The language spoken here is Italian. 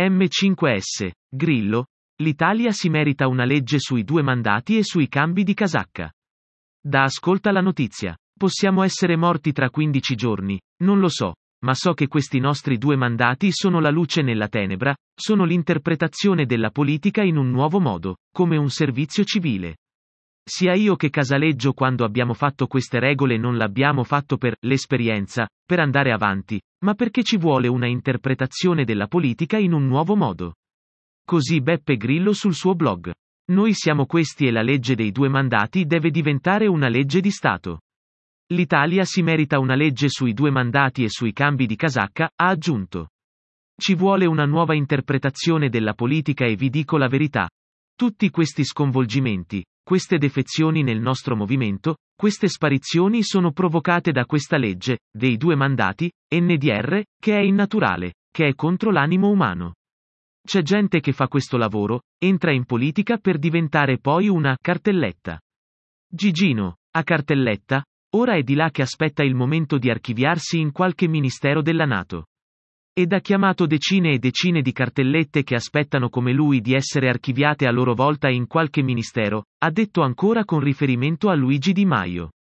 M5S, Grillo, l'Italia si merita una legge sui 2 mandati e sui cambi di casacca. Ascolta la notizia. Possiamo essere morti tra 15 giorni, non lo so, ma so che questi nostri 2 mandati sono la luce nella tenebra, sono l'interpretazione della politica in un nuovo modo, come un servizio civile. Sia io che Casaleggio quando abbiamo fatto queste regole non l'abbiamo fatto per l'esperienza, per andare avanti, ma perché ci vuole una interpretazione della politica in un nuovo modo. Così Beppe Grillo sul suo blog. Noi siamo questi e la legge dei 2 mandati deve diventare una legge di Stato. L'Italia si merita una legge sui 2 mandati e sui cambi di casacca, ha aggiunto. Ci vuole una nuova interpretazione della politica e vi dico la verità. Tutti questi sconvolgimenti, queste defezioni nel nostro movimento, queste sparizioni sono provocate da questa legge, dei 2 mandati, NDR, che è innaturale, che è contro l'animo umano. C'è gente che fa questo lavoro, entra in politica per diventare poi una cartelletta. Gigino, a cartelletta? Ora è di là che aspetta il momento di archiviarsi in qualche ministero della NATO. Ed ha chiamato decine e decine di cartellette che aspettano come lui di essere archiviate a loro volta in qualche ministero, ha detto ancora con riferimento a Luigi Di Maio.